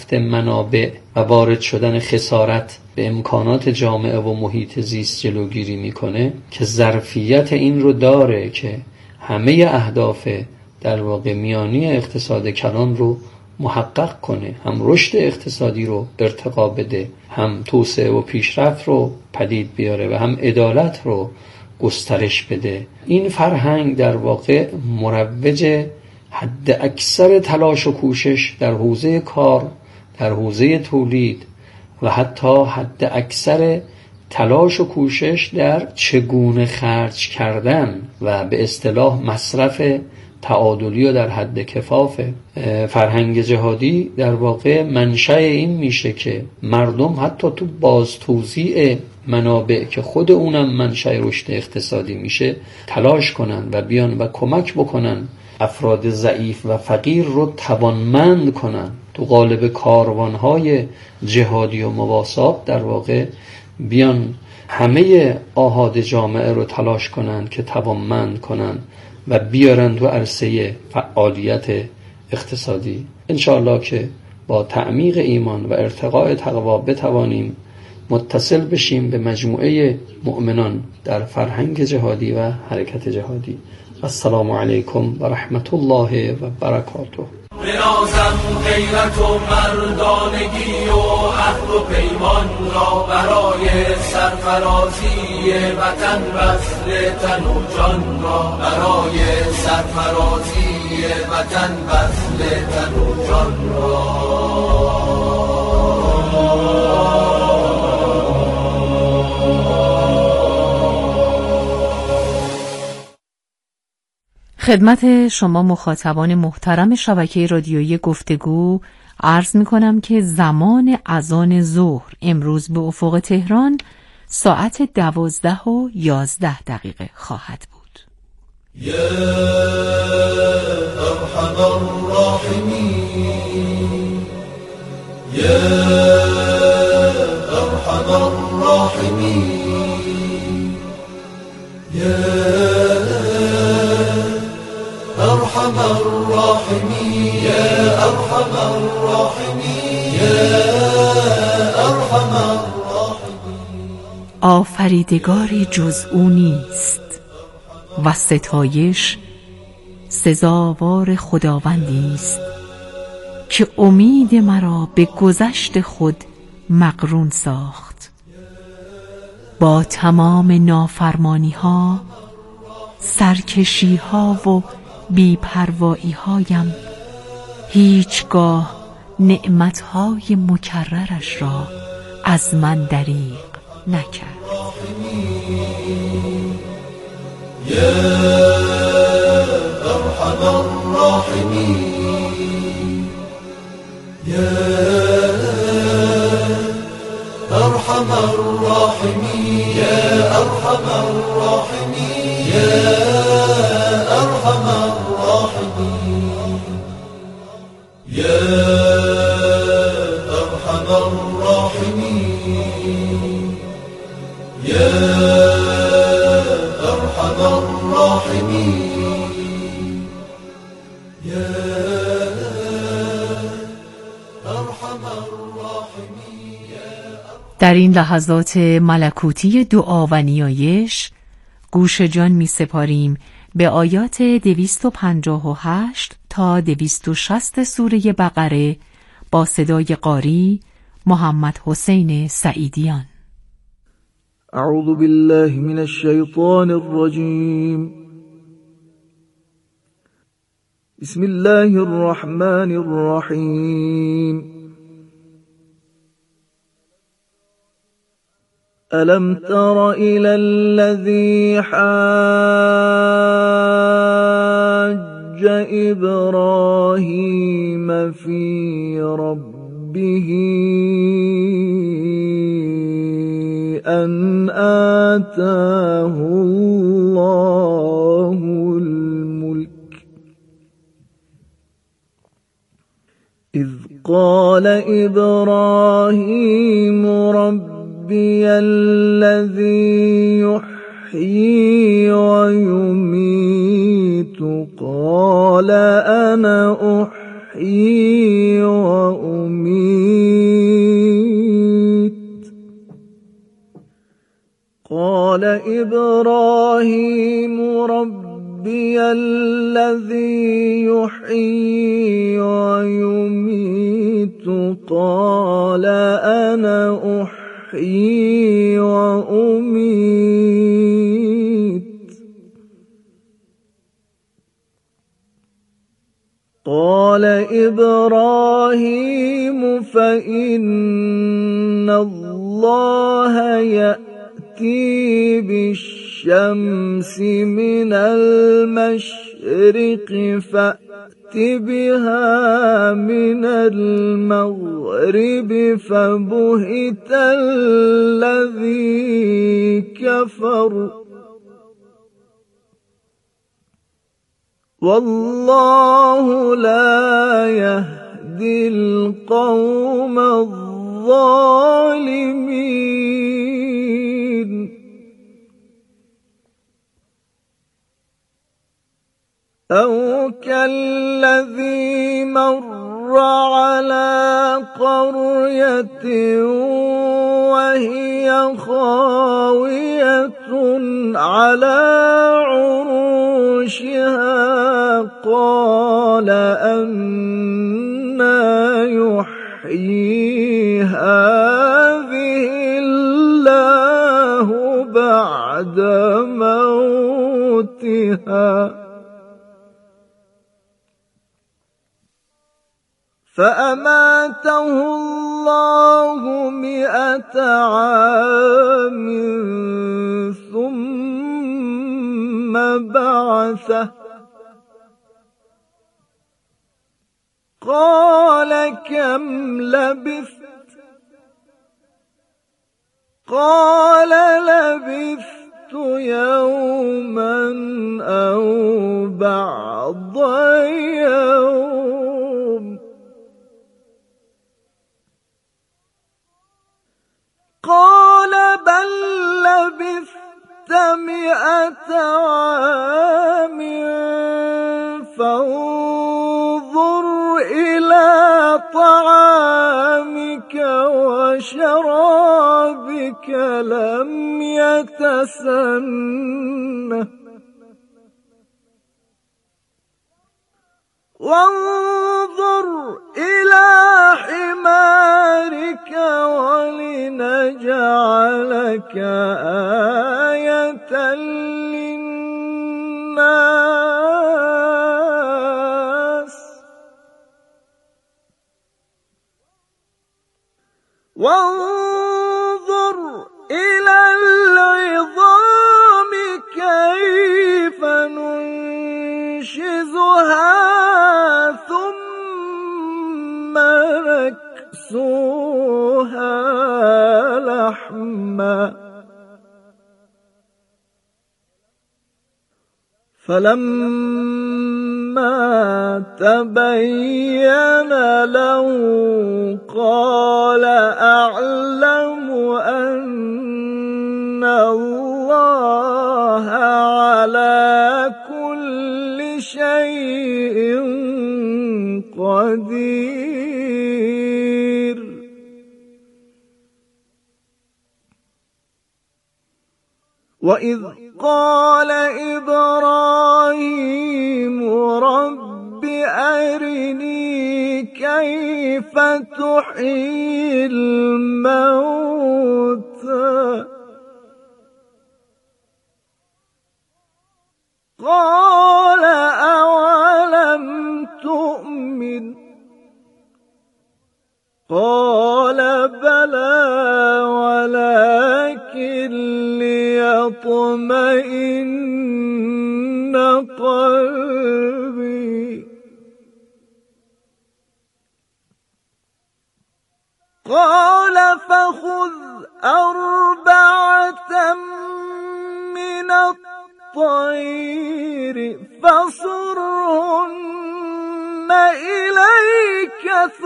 منابع و وارد شدن خسارت به امکانات جامعه و محیط زیست جلوگیری میکنه که ظرفیت این رو داره که همه اهداف در واقع میانی اقتصاد کلان رو محقق کنه، هم رشد اقتصادی رو ارتقا بده، هم توسعه و پیشرفت رو پدید بیاره و هم عدالت رو گسترش بده. این فرهنگ در واقع مروج حد اکثر تلاش و کوشش در حوزه کار، در حوزه تولید و حتی حد اکثر تلاش و کوشش در چگونه خرج کردن و به اصطلاح مصرف تعادلی و در حد کفافه. فرهنگ جهادی در واقع منشأ این میشه که مردم حتی تو باز توزیع منابع که خود اونم منشأ رشد اقتصادی میشه تلاش کنن و بیان و کمک بکنن افراد ضعیف و فقیر رو توانمند کنن، تو قالب کاروانهای جهادی و مواسات در واقع بیان همه آحاد جامعه رو تلاش کنن که توانمند کنن و بیارن تو عرصه فعالیت اقتصادی. انشاءالله که با تعمیق ایمان و ارتقاء تقوا بتوانیم متصل بشیم به مجموعه مؤمنان در فرهنگ جهادی و حرکت جهادی. السلام علیکم و رحمت الله و برکاته. بنازم غیرت و مردانگی و عهد و پیمان را برای سرفرازی وطن بذل تن و جان را، برای سرفرازی وطن بذل تن و جان را. خدمت شما مخاطبان محترم شبکه رادیویی گفتگو عرض می کنم که زمان اذان ظهر امروز به افق تهران ساعت 12:11 خواهد بود. یا ارحم الراحمین، یا ارحم الراحمین، یا ارحم الراحمین، یا ارحم الراحمین، یا ارحم الراحمین. آفریدگاری جز او نیست و ستایش سزاوار خداوندی است که امید مرا به گذشت خود مقرون ساخت. با تمام نافرمانی ها، سرکشی ها و بی‌پروایی هایم هیچگاه نعمت های مکررش را از من دریغ نکرد. یا ارحم الراحمین، یا ارحم الراحمین، یا ارحم الراحمین، یا ارحم الراحمین، یا ارحم الراحمین، یا ارحم الراحمین، یا ارحم الراحمین. در این لحظات ملکوتی دعا و نیایش گوش جان می سپاریم به آیات 258 تا 260 سوره بقره با صدای قاری محمد حسین سعیدیان. اعوذ بالله من الشیطان الرجیم. بسم الله الرحمن الرحیم. ألم تر إلى الذي حاج إبراهيم في ربه أن آتاه الله الملك إذ قال إبراهيم ربي الذي يحيي ويميت قال أنا أحيي وأميت قال إبراهيم ربي الذي يحيي ويميت قال أنا أحيي وأميت قال إبراهيم فإن الله يأتي بالشمس من المشرق فأت بها من المغرب فبهت الذي كفر والله لا يهدي القوم الظالمين أو كالذي مر على قرية وهي خاوية على عروشها قال أنى يحيي هذه الله بعد موتها فأماته الله 100 عام ثم بعثه قال كم لبثت قال لبثت يوما أو بعض يوم قال بل لبثت 100 عام فانظر إلى طعامك وشرابك لم يتسنه وانظر إلى حمارك ولنجعلك آية للناس وانظر إلى العظام كيف ننشزها ثم نكسوها لحما فلما تبين له قال أعلم أن الله على كل شيء قدير وإذ قال إبراهيم رب أرني كيف تحيي الموتى قال أولم تؤمن قال بلى ولكن ليطمئن قلبي قال فخذ 4 من الطير فصرهن إليك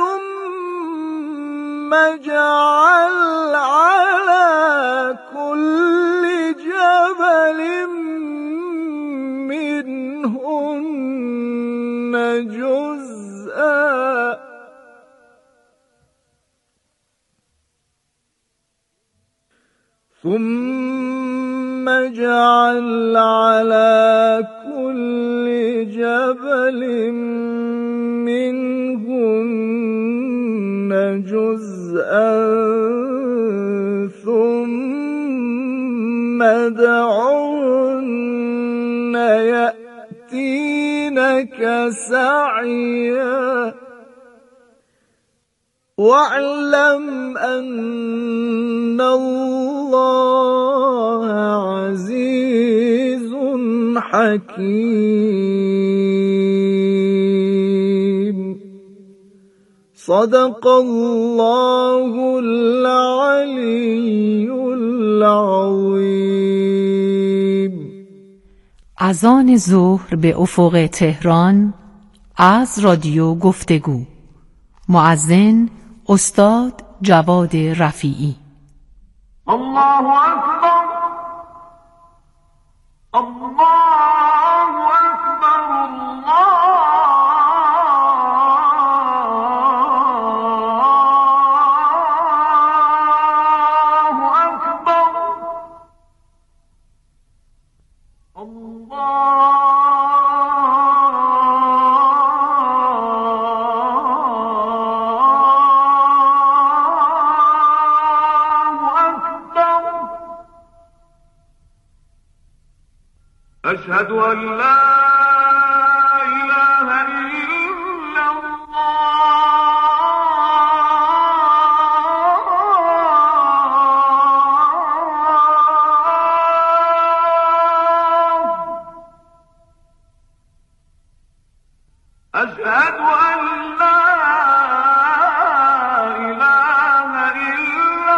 ثم اجعل على كل جبل منهن جزءا ثم اجعل على كل جبل منهن جزءا ثم ادعهن يأتينك سعيا واعلم أن الله عزيز حكيم. صدق الله العلی العظیم. اذان ظهر به افق تهران از رادیو گفتگو. مؤذن استاد جواد رفیعی. الله اکبر، الله اکبر، الله اکبر، أشهد أن لا إله إلا الله. أشهد أن لا إله إلا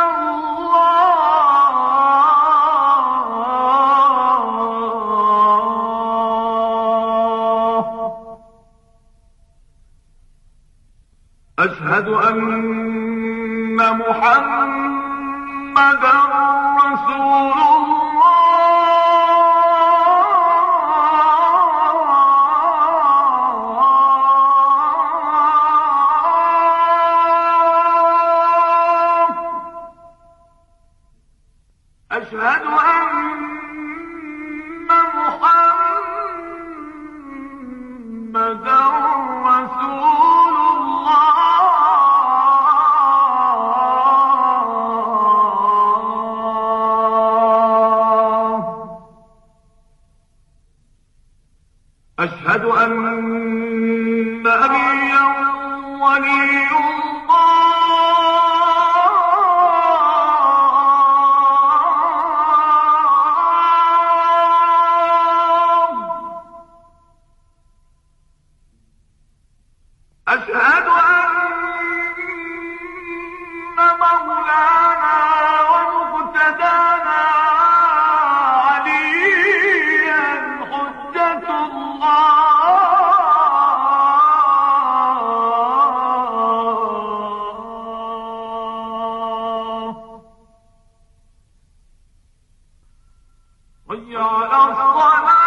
أشهد أن محمدا رسول الله. أشهد أن محمدا رسول الله. أشهد أن نبيا ولي الله. أشهد أن مولانا ومقتدانا عليا حجة الله. حي على الصلاة.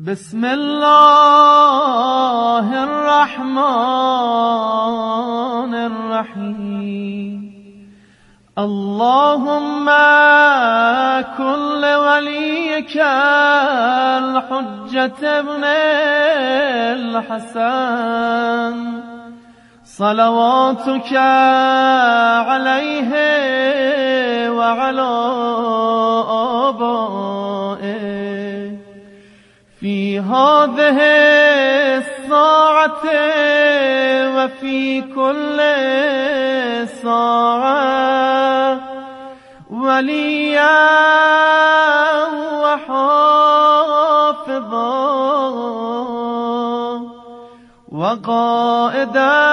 بسم الله الرحمن الرحیم اللهم كن لوليك الحجة ابن الحسن صلواتك عليه وعلى آبائه في هذه الساعة وفي كل ساعة وليا وحافظا وقائدا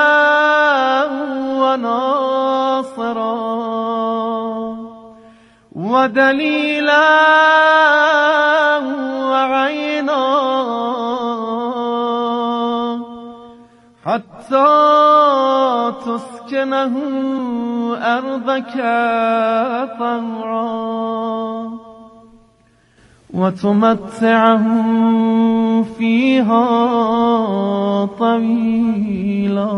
وناصرا ودليلا وعينا حتى تسكنه أرضك طوعا وتمتعه فيها طويلا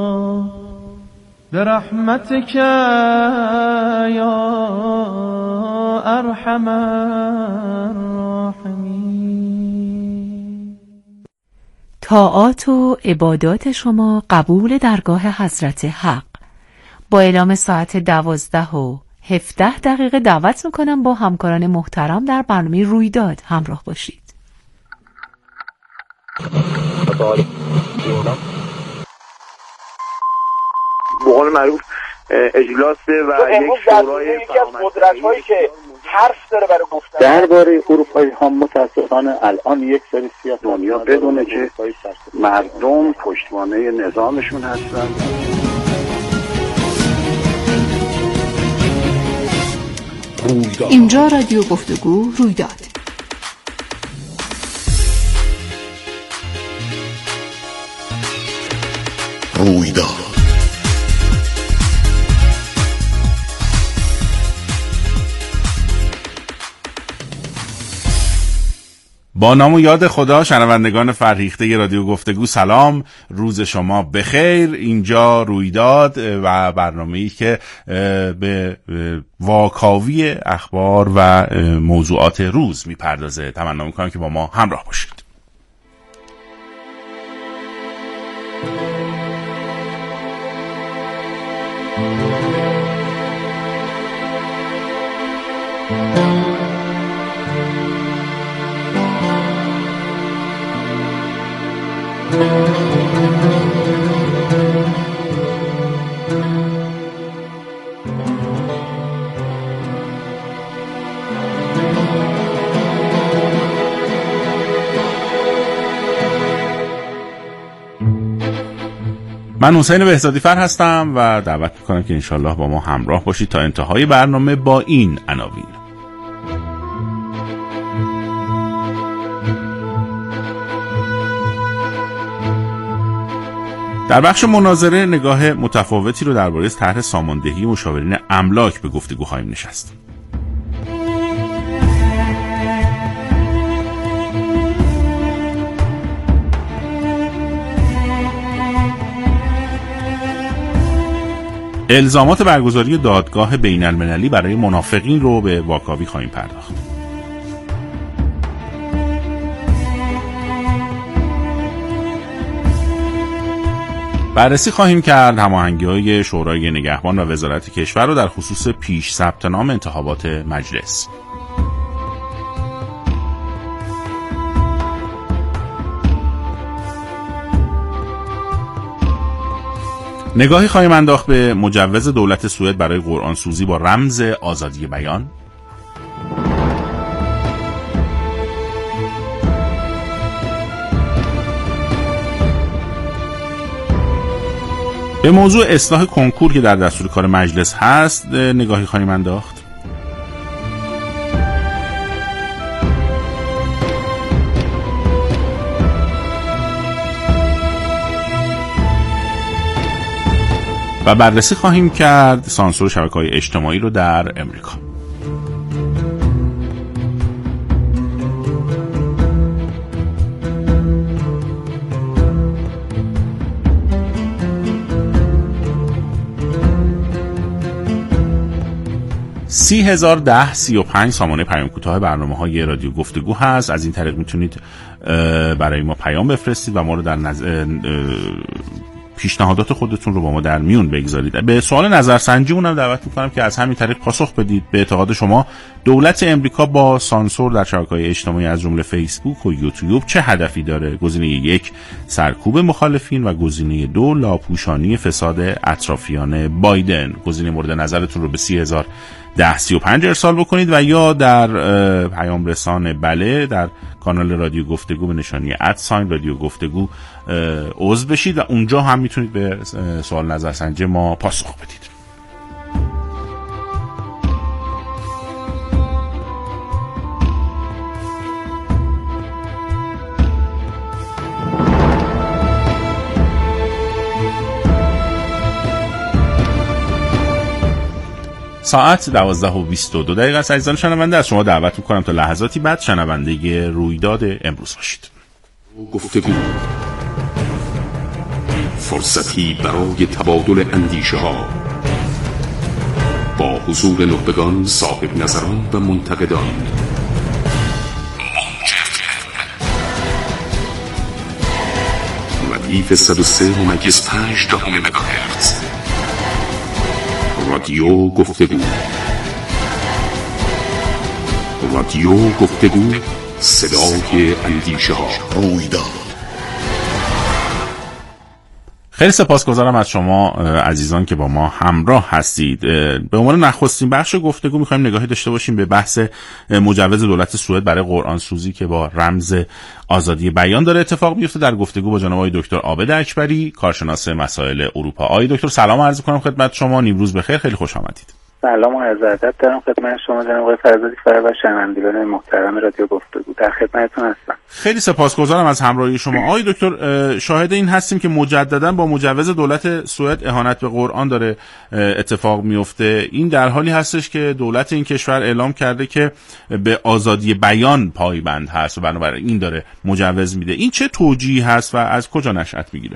برحمتك يا أرحم الراحمين. طاعات و عبادات شما قبول درگاه حضرت حق. با اعلام ساعت 12:17 دعوت میکنم با همکاران محترم در برنامه رویداد همراه باشید. به قول معروف اجلاسه و یک شورای یکی از قدرت‌هایی که حرف داره برای گفتن درباره اروپایی ها متاسفانه الان یک سری سیاست دنیا بدونه که مردم پشتوانه نظامشون هستن. اینجا رادیو گفتگو رویداد. با نام و یاد خدا، شنوندگان فرهیخته رادیو گفتگو سلام، روز شما بخیر. اینجا رویداد و برنامه‌ای که به واکاوی اخبار و موضوعات روز میپردازه. تمنا میکنم که با ما همراه باشید. من حسین بهزادی فر هستم و دعوت میکنم که انشالله با ما همراه باشید تا انتهای برنامه با این عناوین. در بخش مناظره نگاه متفاوتی رو درباره طرح ساماندهی مشاورین املاک به گفتگو خواهیم نشست. الزامات برگزاری دادگاه بین المللی برای منافقین رو به واکاوی خواهیم پرداخت. بررسی خواهیم کرد هماهنگی‌های شورای نگهبان و وزارت کشور رو در خصوص پیش ثبت نام انتخابات مجلس. نگاهی خواهیم انداخت به مجوز دولت سوئد برای قرآن سوزی با رمز آزادی بیان. به موضوع اصلاح کنکور که در دستور کار مجلس هست نگاهی خواهیم انداخت. و بررسی خواهیم کرد سانسور شبکه‌های اجتماعی رو در امریکا. 301035 سامانه پیام کوتاه برنامه‌های رادیو گفتگو هست. از این طریق میتونید برای ما پیام بفرستید و ما رو در پیشنهادات خودتون رو با ما در میون بگذارید. به سوال نظرسنجی اونم دعوت میکنم که از همین طریق پاسخ بدید. به اعتقاد شما دولت امریکا با سانسور در شبکه‌های اجتماعی از جمله فیسبوک و یوتیوب چه هدفی داره؟ گزینه 1 سرکوب مخالفین و گزینه 2 لاپوشانی فساد اطرافیان بایدن. گزینه مورد نظرتون رو به 301035 ارسال بکنید و یا در پیام رسان بله در کانال رادیو گفتگو به نشانی @رادیو گفتگو عضو بشید و اونجا هم میتونید به سوال نظرسنجی ما پاسخ بدید. ساعت 12:22 است. عزیزان شنونده، از شما دعوت میکنم تا لحظاتی بعد شنونده رویداد امروز باشید. گفتگو، فرصتی برای تبادل اندیشه ها با حضور نخبگان، صاحب نظران و منتقدان. ردیف 103.5 مگاهرتز رادیو گفتگو. رادیو گفتگو، صدای اندیشه ها. رویداد. خیلی سپاسگزارم از شما عزیزان که با ما همراه هستید. به عنوان نخستین بخش گفتگو می‌خوایم نگاهی داشته باشیم به بحث مجوز دولت سوئد برای قرآن سوزی که با رمز آزادی بیان داره اتفاق میفته. در گفتگو با جناب آقای دکتر عابد اکبری، کارشناس مسائل اروپا. آقای دکتر سلام عرض می‌کنم خدمت شما. نیمروز بخیر، خیلی خوش آمدید. سلام و عرض ادب دارم خدمت شما جناب آقای فرزادی فرا و شنوندگان محترم رادیو گفتگو. در خدمتتون هستم. خیلی سپاسگزارم از همراهی شما. آقای دکتر، شاهد این هستیم که مجددا با مجوز دولت سوئد اهانت به قرآن داره اتفاق میفته. این در حالی هستش که دولت این کشور اعلام کرده که به آزادی بیان پایبند هست و بنابراین این داره مجوز میده. این چه توجیهی هست و از کجا نشأت میگیره؟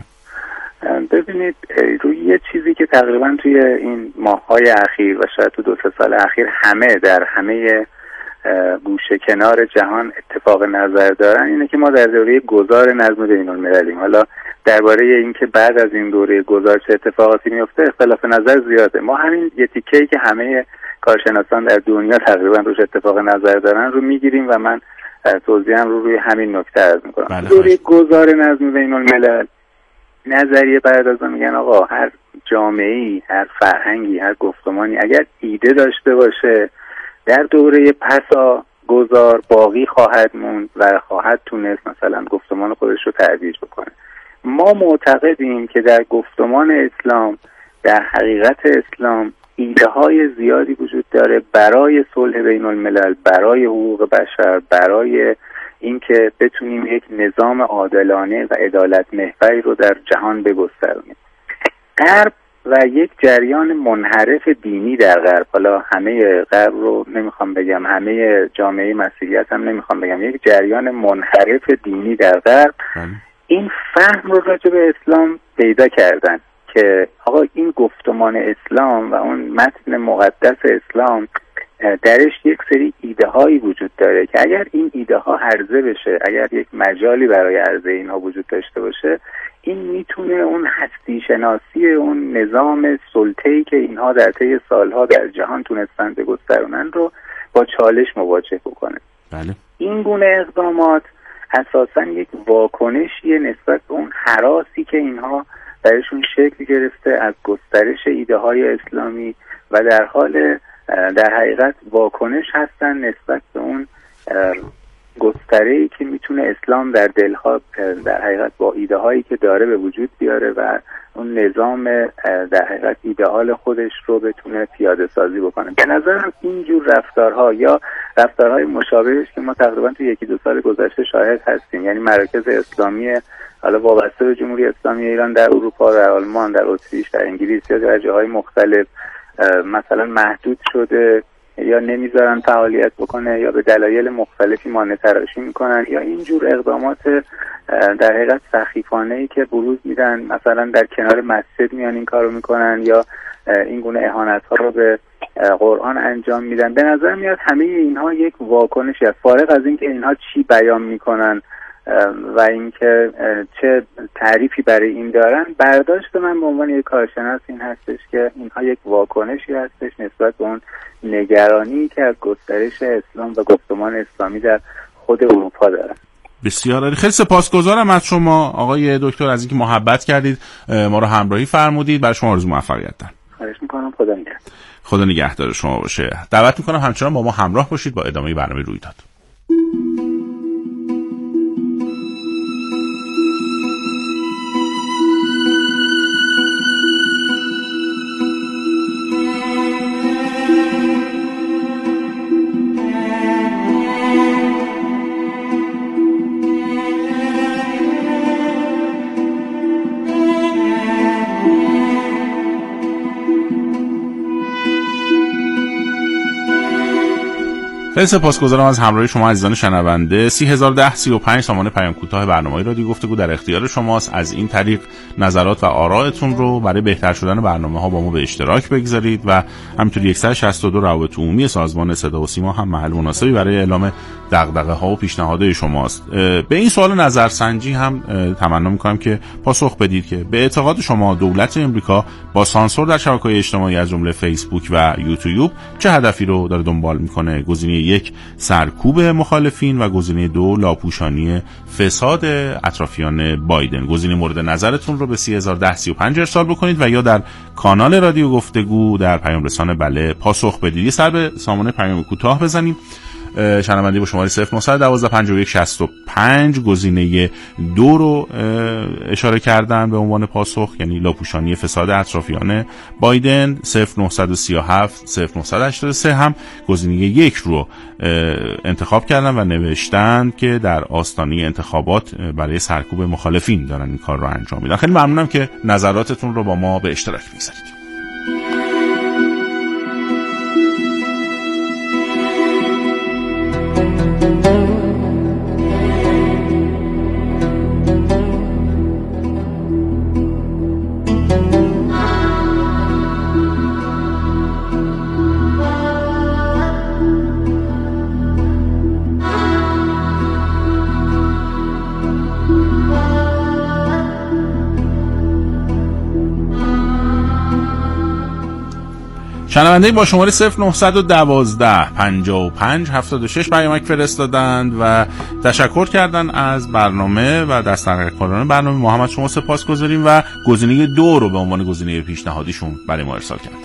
ببینید، روی یه چیزی که تقریبا توی این ماه‌های اخیر و شاید تو 2-3 سال اخیر در همه گوشه کنار جهان اتفاق نظر دارن اینه که ما در دوره گذار نظم بین‌المللی، حالا درباره اینکه بعد از این دوره گذار چه اتفاقاتی میفته اختلاف نظر زیاده. ما همین یه تیکه‌ای که همه کارشناسان در دنیا تقریبا روش اتفاق نظر دارن رو میگیریم و من توضیحم رو روی همین نکته عرض می‌کنم. دوره گذار نظم بین‌الملل نظریه پردازان میگن آقا هر جامعه‌ای، هر فرهنگی، هر گفتمانی اگر ایده داشته باشه در دوره پسا گذار باقی خواهد موند و خواهد تونست مثلا گفتمان خودش رو ترویج بکنه. ما معتقدیم که در گفتمان اسلام، در حقیقت اسلام، ایده های زیادی وجود داره برای صلح بین الملل، برای حقوق بشر، برای اینکه بتونیم یک نظام عادلانه و عدالت محوری رو در جهان بگسترونیم. غرب و یک جریان منحرف دینی در غرب، حالا همه غرب رو نمیخوام بگم، همه جامعه مسیحیت هم نمیخوام بگم، یک جریان منحرف دینی در غرب این فهم رو راجع به اسلام پیدا کردن که آقا این گفتمان اسلام و اون متن مقدس اسلام درش یک سری ایده هایی وجود داره که اگر این ایده ها عرضه بشه، اگر یک مجالی برای عرضه اینها وجود داشته باشه، این میتونه اون هستی شناسی اون نظام سلطه‌ای که اینها در طی سالها در جهان تونستن بگسترونن رو با چالش مواجه بکنه. بله. این گونه اقدامات اساساً یک واکنشی نسبت به اون هراسی که اینها درشون شکل گرفته از گسترش ایده های اسلامی و در حال در حقیقت واکنش هستن نسبت به اون گستره‌ای که میتونه اسلام در دلها در حقیقت با ایده هایی که داره به وجود بیاره و اون نظام در حقیقت ایدئال خودش رو بتونه پیاده سازی بکنه. به نظرم اینجور رفتارها یا رفتارهای مشابهش که ما تقریبا تو 1-2 سال گذشته شاهد هستیم، یعنی مراکز اسلامی حالا وابسته به جمهوری اسلامی ایران در اروپا، در آلمان، در اتریش، در انگلیس یا در جاهای مختلف مثلا محدود شده یا نمیذارن فعالیت بکنه یا به دلایل مختلفی مانع تراشی میکنن یا اینجور اقدامات در حقیقت سخیفانه‌ای که بروز میدن، مثلا در کنار مسجد میان این کارو میکنن یا این گونه اهانت‌ها رو به قرآن انجام میدن. به نظر میاد همه اینها یک واکنشی است، فارغ از اینکه اینها چی بیان میکنن و اینکه چه تعریفی برای این دارن. برداشت من به عنوان یک کارشناس این هستش که اینها یک واکنشی هستش نسبت به اون نگرانی که از گسترش اسلام و گفتمان اسلامی در خود اروپا دارن. بسیار عالی. خیلی سپاسگزارم از شما آقای دکتر از اینکه محبت کردید، ما رو همراهی فرمودید. برای شما آرزوی موفقیت دارم. خواهش میکنم. خدا نگهدار. خدا نگهدار شما باشه. دعوت میکنم همچنان با ما همراه باشید با ادامه برنامه رویداد. خیلی سپاسگزارم از همراهی شما عزیزان شنونده. 301035 سامان پیام کوتاه برنامه رادیو گفتگو در اختیار شماست. از این طریق نظرات و آرائتون رو برای بهتر شدن برنامه‌ها با ما به اشتراک بگذارید و همینطور 162 روابط عمومی سازمان صدا و سیما هم محل مناسبی برای اعلام دغدغه‌ها و پیشنهادات شماست. به این سوال نظرسنجی هم تمنا می‌کنم که پاسخ بدید که به اعتقاد شما دولت امریکا با سانسور در شبکه‌های اجتماعی از جمله فیسبوک و یوتیوب چه هدفی رو داره دنبال می‌کنه؟ گزینه 1 سرکوب مخالفین و گزینه 2 لاپوشانی فساد اطرافیان بایدن. گزینه مورد نظرتون رو به 301035 ارسال بکنید و یا در کانال رادیو گفتگو در پیام رسان بله پاسخ بدید. یه سر به سامانه پیام کوتاه بزنیم. شنونده با شماره 09125165 گزینه 2 رو اشاره کردن به عنوان پاسخ، یعنی لاپوشانی فساد اطرافیان بایدن. 0937 0983 هم گزینه 1 رو انتخاب کردن و نوشتن که در آستانه انتخابات برای سرکوب مخالفین دارن این کار رو انجام میدن. خیلی ممنونم که نظراتتون رو با ما به اشتراک میگذارید. شنونده با شماره 0912 55 76 پیامک فرستادند و تشکر کردن از برنامه و دست‌نخوران برنامه. محمد شما سپاسگزاریم و گزینه 2 رو به عنوان گزینه پیشنهادیشون برای ما ارسال کردن.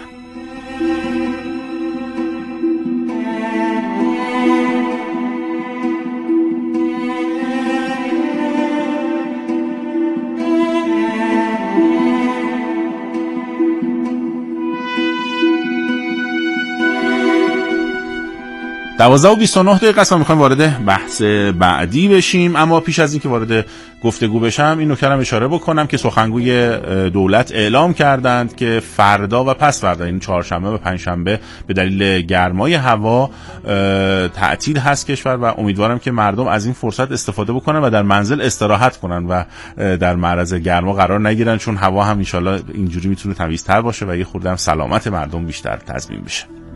و 29 است. میخوایم وارد بحث بعدی بشیم، اما پیش از این که وارد گفتگو بشم این نکته رو اشاره بکنم که سخنگوی دولت اعلام کردند که فردا و پس فردا، این چهارشنبه و پنجشنبه، به دلیل گرمای هوا تعطیل هست کشور و امیدوارم که مردم از این فرصت استفاده بکنن و در منزل استراحت کنن و در معرض گرما قرار نگیرن، چون هوا هم ان شاءالله اینجوری میتونه تمیزتر باشه و یه خورده هم سلامت مردم بیشتر تضمین بشه.